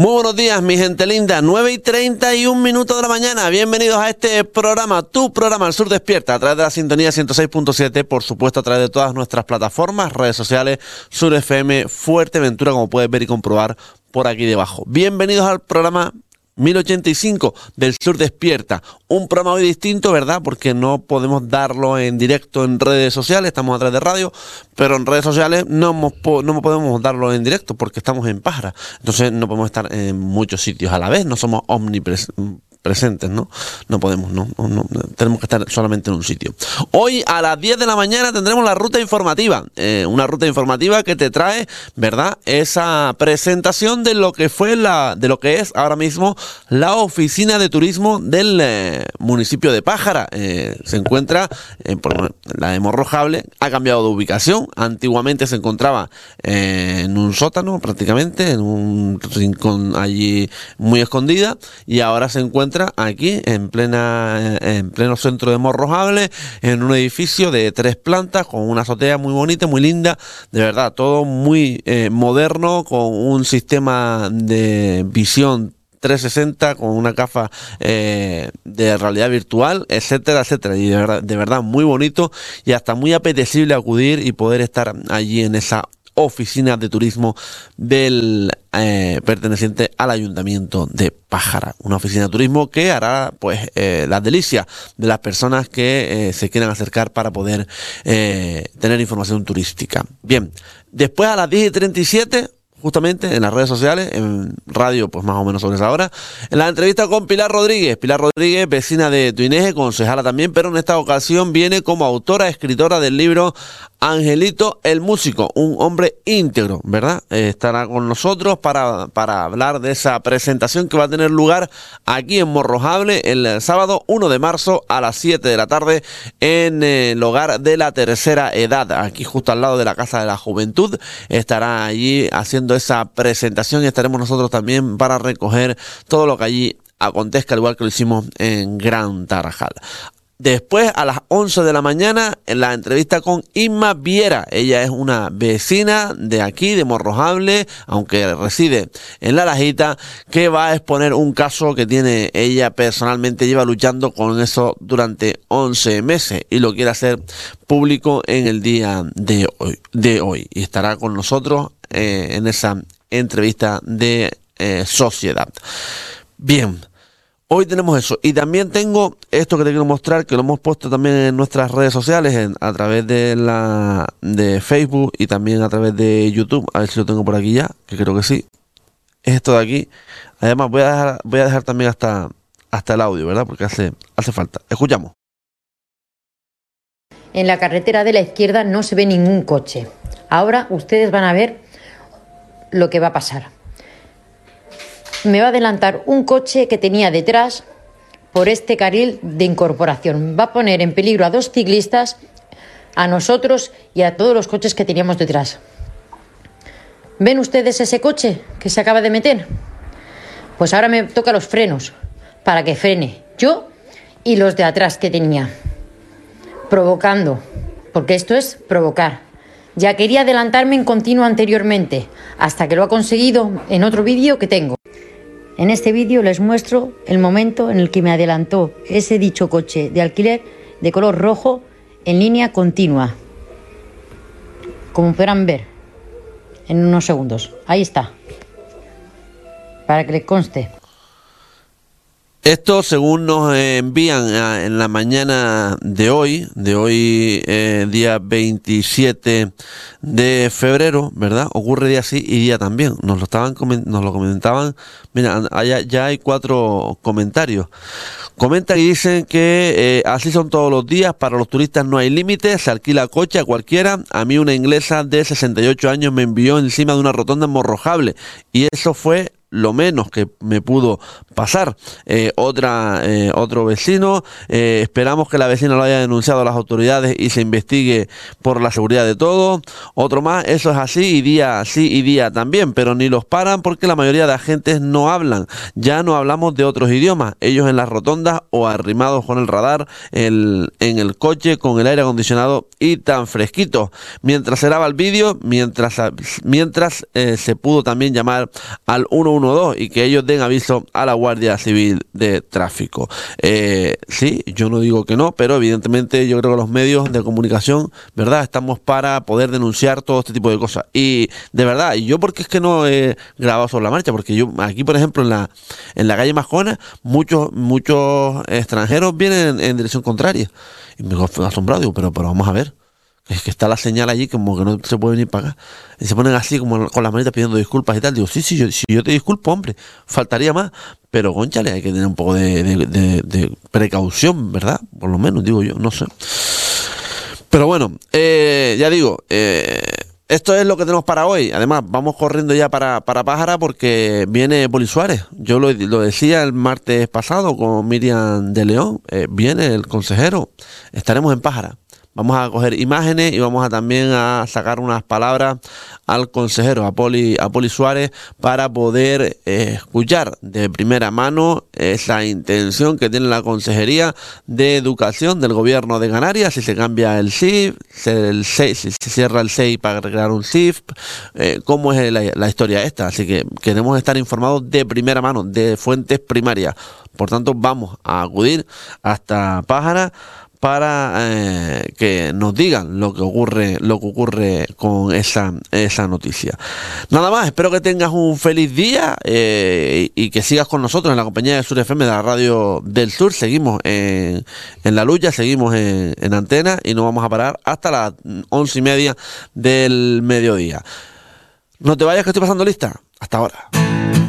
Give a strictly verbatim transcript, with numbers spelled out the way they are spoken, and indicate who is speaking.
Speaker 1: Muy buenos días, mi gente linda, nueve y treinta y un minutos de la mañana. Bienvenidos a este programa, tu programa El Sur Despierta, a través de la sintonía ciento seis punto siete, por supuesto a través de todas nuestras plataformas, redes sociales, Sur F M, Fuerteventura, como puedes ver y comprobar por aquí debajo. Bienvenidos al programa mil ochenta y cinco del Sur Despierta, un programa hoy distinto, ¿verdad? Porque no podemos darlo en directo en redes sociales, estamos a través de radio, pero en redes sociales no, hemos, no podemos darlo en directo porque estamos en Pájara, entonces no podemos estar en muchos sitios a la vez, no somos omnipresentes. presentes, ¿no? No podemos, no, no, no, tenemos que estar solamente en un sitio. Hoy a las diez de la mañana tendremos la ruta informativa, eh, una ruta informativa que te trae, ¿verdad? Esa presentación de lo que fue la, de lo que es ahora mismo la oficina de turismo del eh, municipio de Pájara. Eh, se encuentra, eh, por, la de Morrojable ha cambiado de ubicación. Antiguamente se encontraba eh, en un sótano, prácticamente, en un rincón allí muy escondida, y ahora se encuentra aquí en plena en pleno centro de Morrojable, en un edificio de tres plantas con una azotea muy bonita, muy linda, de verdad, todo muy eh, moderno, con un sistema de visión trescientos sesenta, con una gafa eh, de realidad virtual, etcétera, etcétera, y de verdad, de verdad muy bonito y hasta muy apetecible acudir y poder estar allí en esa oficina de turismo del eh, perteneciente al Ayuntamiento de Pájara, una oficina de turismo que hará pues eh, las delicias de las personas que eh, se quieran acercar para poder eh, tener información turística. Bien, después a las diez y treinta y siete, justamente en las redes sociales, en radio, pues más o menos sobre esa hora, en la entrevista con Pilar Rodríguez. Pilar Rodríguez, vecina de Tuineje, concejala también, pero en esta ocasión viene como autora, escritora del libro Angelito el Músico, un hombre íntegro, ¿verdad? Eh, estará con nosotros para, para hablar de esa presentación que va a tener lugar aquí en Morrojable el sábado uno de marzo a las siete de la tarde en eh, el hogar de la tercera edad, aquí justo al lado de la Casa de la Juventud. Estará allí haciendo esa presentación y estaremos nosotros también para recoger todo lo que allí acontezca, al igual que lo hicimos en Gran Tarajal. Después, a las once de la mañana, en la entrevista con Inma Viera. Ella es una vecina de aquí, de Morrojable, aunque reside en La Lajita, que va a exponer un caso que tiene ella personalmente, lleva luchando con eso durante once meses y lo quiere hacer público en el día de hoy. De hoy. Y estará con nosotros eh, en esa entrevista de eh, sociedad. Bien. Hoy tenemos eso, y también tengo esto que te quiero mostrar, que lo hemos puesto también en nuestras redes sociales, en, a través de la de Facebook y también a través de YouTube. A ver si lo tengo por aquí ya, que creo que sí. Es esto de aquí. Además voy a dejar, voy a dejar también hasta, hasta el audio, ¿verdad? Porque hace, hace falta. Escuchamos.
Speaker 2: En la carretera de la izquierda no se ve ningún coche. Ahora ustedes van a ver lo que va a pasar. Me va a adelantar un coche que tenía detrás por este carril de incorporación. Va a poner en peligro a dos ciclistas, a nosotros y a todos los coches que teníamos detrás. ¿Ven ustedes ese coche que se acaba de meter? Pues ahora me toca los frenos para que frene yo y los de atrás que tenía. Provocando, porque esto es provocar. Ya quería adelantarme en continuo anteriormente, hasta que lo ha conseguido en otro vídeo que tengo. En este vídeo les muestro el momento en el que me adelantó ese dicho coche de alquiler de color rojo en línea continua. Como podrán ver en unos segundos. Ahí está. Para que les conste.
Speaker 1: Esto, según nos envían en la mañana de hoy, de hoy eh, día veintisiete de febrero, ¿verdad? Ocurre día sí y día también. Nos lo estaban nos lo comentaban. Mira, allá ya hay cuatro comentarios. Comentan y dicen que eh, así son todos los días. Para los turistas no hay límites. Se alquila coche a cualquiera. A mí una inglesa de sesenta y ocho años me envió encima de una rotonda en Morrojable y eso fue lo menos que me pudo pasar. Eh, otra, eh, otro vecino, eh, esperamos que la vecina lo haya denunciado a las autoridades y se investigue por la seguridad de todos. Otro más, eso es así y día sí y día también, pero ni los paran porque la mayoría de agentes no hablan. Ya no hablamos de otros idiomas, ellos en las rotondas o arrimados con el radar, el, en el coche con el aire acondicionado y tan fresquito. Mientras se graba el vídeo, mientras, mientras eh, se pudo también llamar al uno uno uno dos y que ellos den aviso a la Guardia Civil de Tráfico. Eh, sí, yo no digo que no, pero evidentemente yo creo que los medios de comunicación, ¿verdad?, estamos para poder denunciar todo este tipo de cosas. Y de verdad, y yo porque es que no he grabado sobre la marcha, porque yo aquí, por ejemplo, en la en la calle Mascona, muchos muchos extranjeros vienen en, en dirección contraria. Y me quedo asombrado, digo, pero, pero vamos a ver. Es que está la señal allí como que no se puede venir para acá. Y se ponen así como con las manitas pidiendo disculpas y tal. Digo, sí, sí, yo, si yo te disculpo, hombre, faltaría más. Pero, cónchale, hay que tener un poco de, de, de, de precaución, ¿verdad? Por lo menos, digo yo, no sé. Pero bueno, eh, ya digo, eh, esto es lo que tenemos para hoy. Además, vamos corriendo ya para, para Pájara porque viene Poli Suárez. Yo lo, lo decía el martes pasado con Miriam de León. Eh, viene el consejero. Estaremos en Pájara. Vamos a coger imágenes y vamos a también a sacar unas palabras al consejero, a Poli, a Poli Suárez, para poder eh, escuchar de primera mano esa intención que tiene la Consejería de Educación del Gobierno de Canarias, si se cambia el S I F, el S E I, si se cierra el S E I para crear un S I F, eh, cómo es la, la historia esta. Así que queremos estar informados de primera mano, de fuentes primarias. Por tanto, vamos a acudir hasta Pájara para eh, que nos digan lo que ocurre, lo que ocurre con esa, esa noticia. Nada más, espero que tengas un feliz día eh, y que sigas con nosotros en la compañía de Sur F M, de la Radio del Sur. Seguimos en, en la lucha, seguimos en, en antena y no vamos a parar hasta las once y media del mediodía. No te vayas, que estoy pasando lista. Hasta ahora.